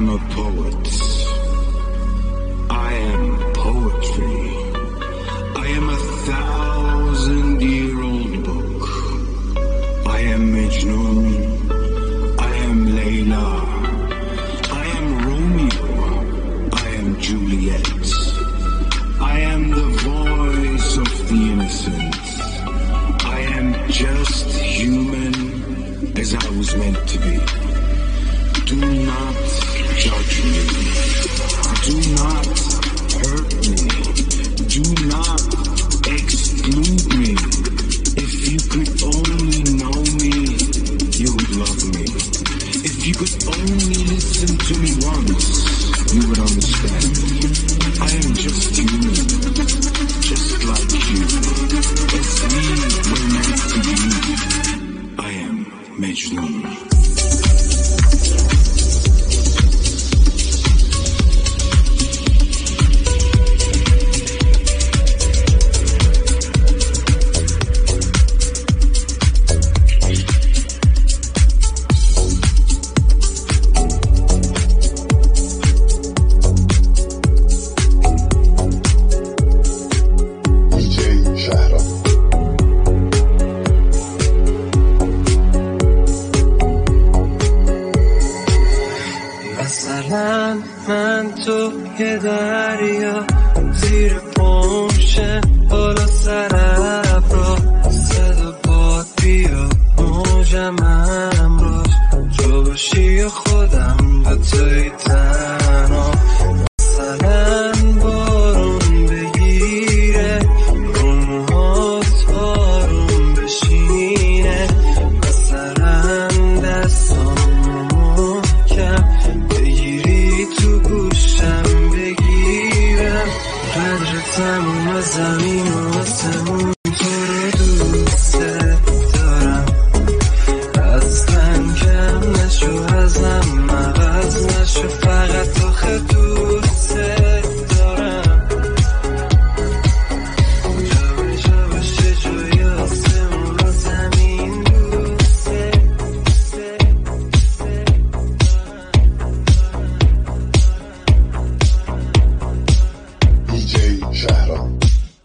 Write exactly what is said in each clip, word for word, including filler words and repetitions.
am a poet. I am poetry. I am a thousand-year-old book. I am Majnun. I am Layla. I am Romeo. I am Juliet. I am the voice of the innocent. I am just human as I was meant to be. Do not judge me. Do not hurt me. Do not exclude me. If you could only know me, you would love me. If you could only listen to me once, you would understand. I am just human, just like you. As we were meant to be, I am Majnun. من تو یه دریا زیر پمشه بالا سر ابرا صدا باد بیا موجم امروز جو باشی خودم به توی تنها مثلا بارون بگیره رو موهات آروم بشینه مثلا دستام محکم تو گوشم بگیرم قدر تموم زمین و آسمون تو رو دوست دارم ازم کم نشو ازم عوض نشو فقط آخه دوست دارم جا جا باشه جای آسمون و زمین دوست شهرام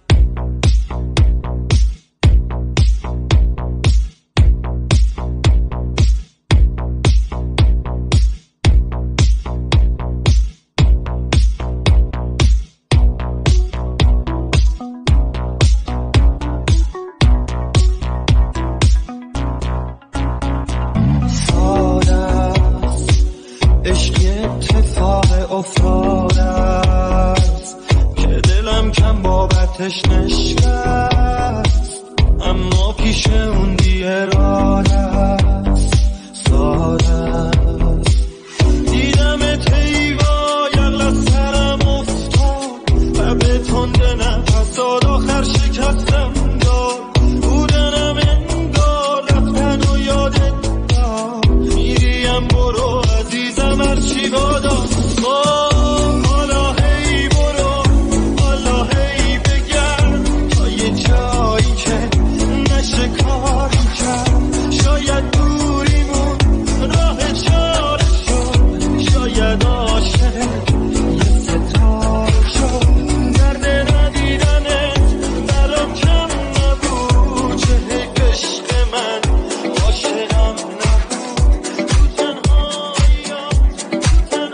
عشق اتفاق افتاده است که دلم کم بابتش نشکست اما پیش اون بی اراده است ساده است دیدم تیوا یقل سرم افتاد و به تنده نفساد آخر شکستم داد بودنم انگار رفتن و یادت داد میریم برو عزیزم هرچی بادا حالا هی برو حالا هی بگرد تا یه جایی که نشه کاری کرد شاید دوریمون راه چاره شد شاید عاشق یه ستاره شد درد ندیدنت برام کم نبود چه عشق من عاشقم نبود تو تنهاییات تو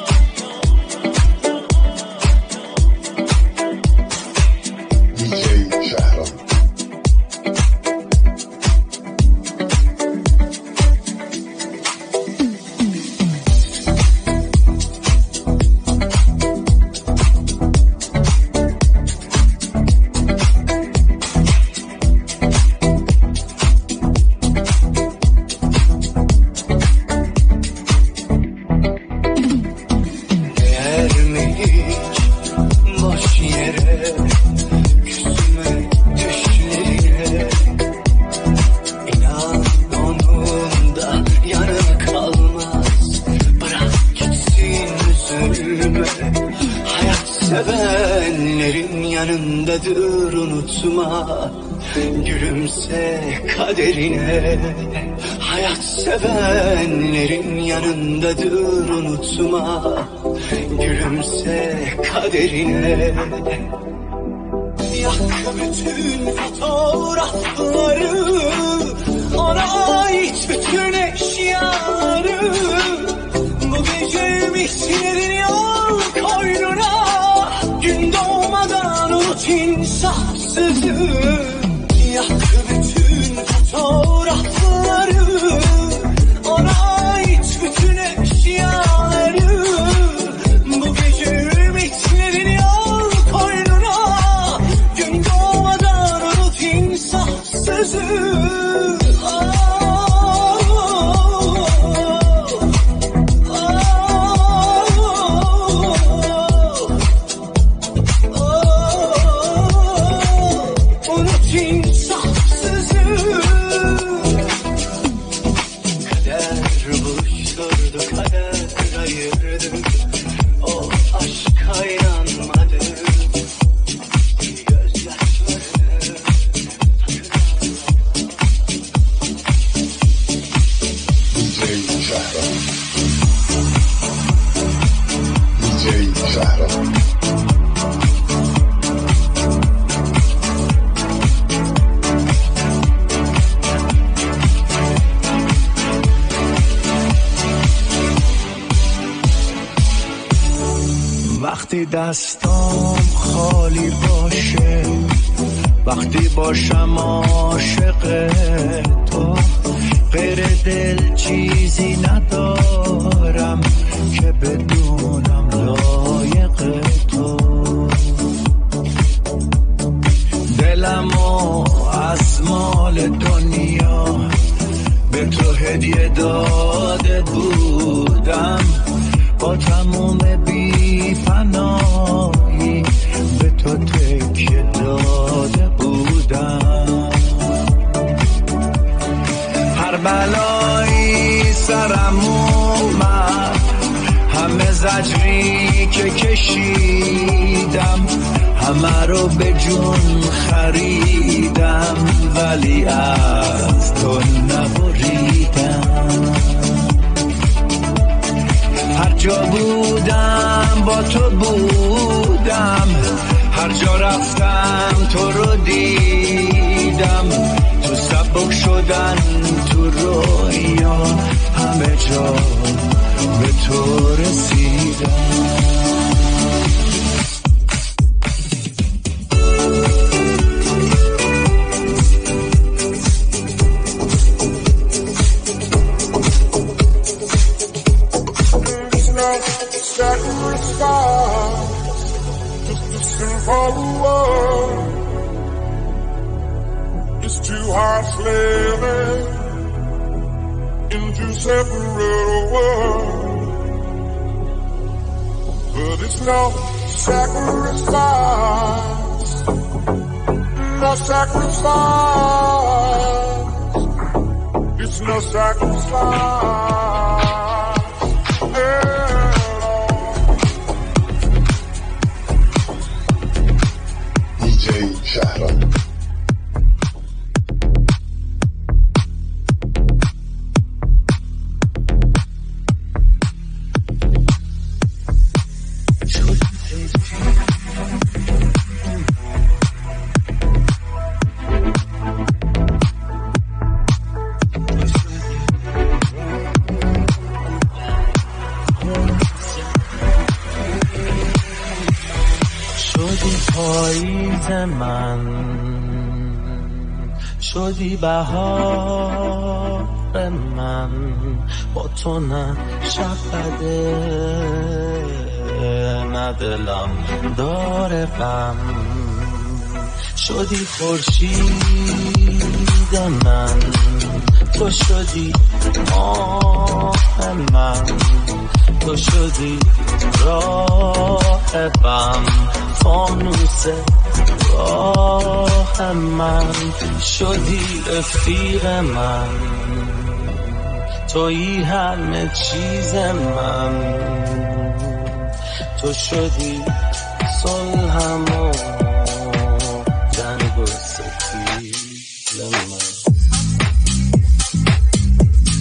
دیجی شهرام Ermeyik boş yere küsme düşlere İnan onunda yarım kalmaz bırak gitsin üzülme hayat sevenlerin yanındadır unutma gülümse kaderine Hayat sevenlerin yanındadır, unutma. Gülümse kaderine. Yak bütün fotoğrafları, ona ait bütün eşyaları. Bu gece ümitlerin yol koynuna. Gün doğmadan unut insafsızı. Yak bütün fotoğrafları, ona ait bütün eşyaları. Bu gece ümitlerin yol koynuna. Gün doğmadan unut insafsızı. وقتی دستام خالی باشه، وقتی باشم عاشق تو، غیر دل چیزی ندارم که بدونم لایق تو. دلمو از مال دنیا به تو هدیه داده بودم، با تموم بی فنایی به تو تکیه داده بودم. هر بلایی سرم اومد، همه زجری که کشیدم، همه رو به جون خریدم، ولی از تو نبریدم. هر جا بودم با تو بودم، هر جا رفتم تو رو دیدم. تو سبک شدن تو رویا، همه جا به تو رسیدم. It's too hard living in two separate worlds, but it's no sacrifice, no sacrifice, it's no sacrifice. شهرام من شدی بهار من، با تو نه شب بده نه دلم داره غم. شدی خورشید من، تو شدی ماه من، تو شدی راهبم، فانوس راه من. شدی رفیق من، تویی همه چیز من، تو شدی صلحم و جنگ و ستیز من.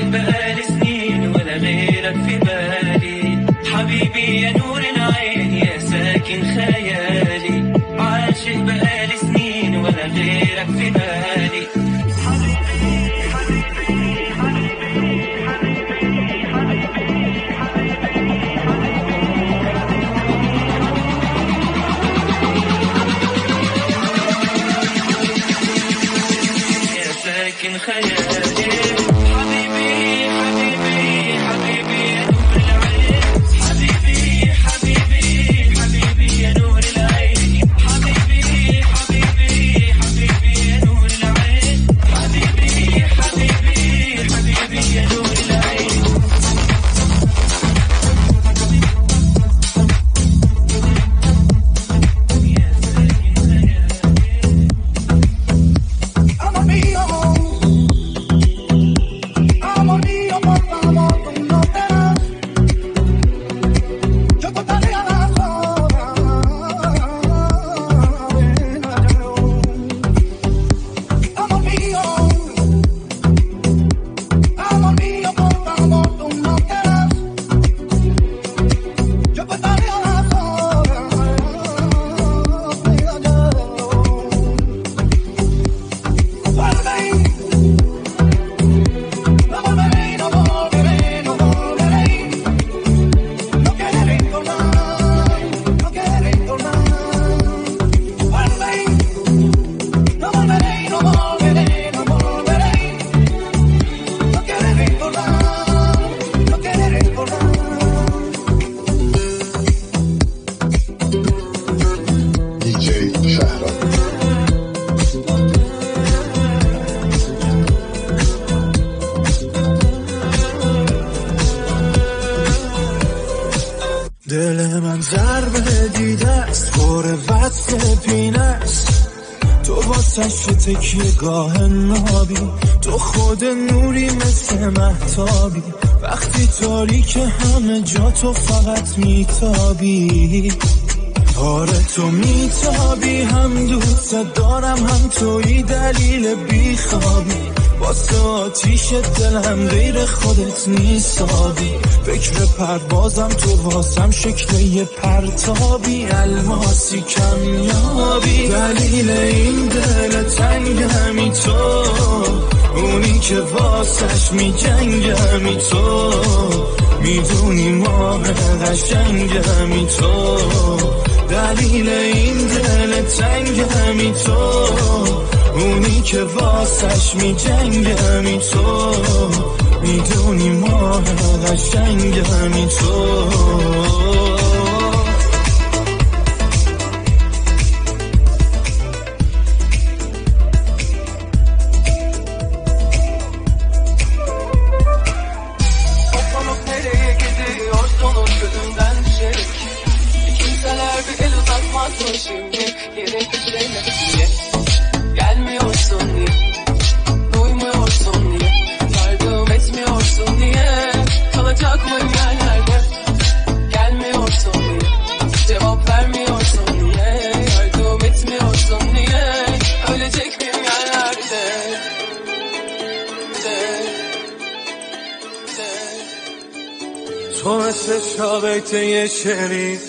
عاشق بقالي سنين ولا غيرك في بالي حبيبي يا نور العين يا ساكن خيالي عاشق بقالي سنين ولا غيرك في بالي لكن خيالي حبيبي حبيبي حبيبي يا نور العين حبيبي حبيبي حبيبي يا نور العين حبيبي حبيبي حبيبي يا نور العين حبيبي حبيبي حبيبي يا نور العين دل من ضربه دیده است پر وصل پینه است تو واسش تکیه گاه نابی تو خود نوری مثل مهتابی وقتی تاریک همه جا تو فقط میتابی آره تو میتابی هم دوست دارم هم توی دلیل بیخوابی واسه آتیش دلم غیر خودت نیستابی فکر پروازم تو واسم شکل یه پرتابی الماسی کمیابی دلیل این دل تنگمی تو اونی که واسش میجنگمی تو میدونی ماه قشنگمی تو دلیل این دل تنگمی تو اونی که واسش میجنگمی تو میدونی ماه قشنگمی تو تو مثل شاقیت یه شعری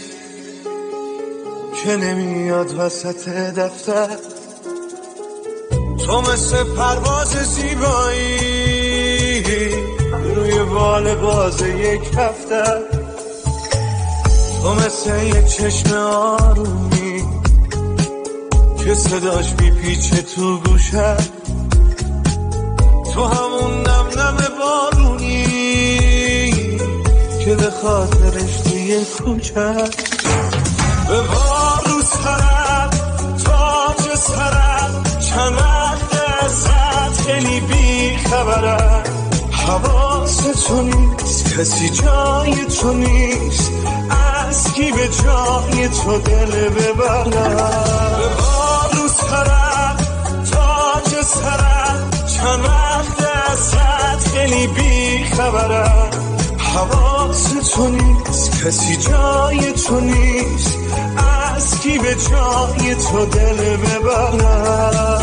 که نمیاد وسط دفتر تو مثل پرواز زیبایی روی بال باز یک هفته تو مثل یه چشم آرومی که صداش میپیچه تو گوشه تو همون نم نم بارونی که به خاطرش توی کوچه به بار رو سرم تاج سرم چند ازت خیلی بی خبرم حواس تو نیست کسی جای تو نیست از کی به جای تو دل ببرم به بار رو سرم تاج سرم چند ازت خیلی بی خبرم حواس تو نیست کسی جای تو نیست از کی به جای تو دل ببرم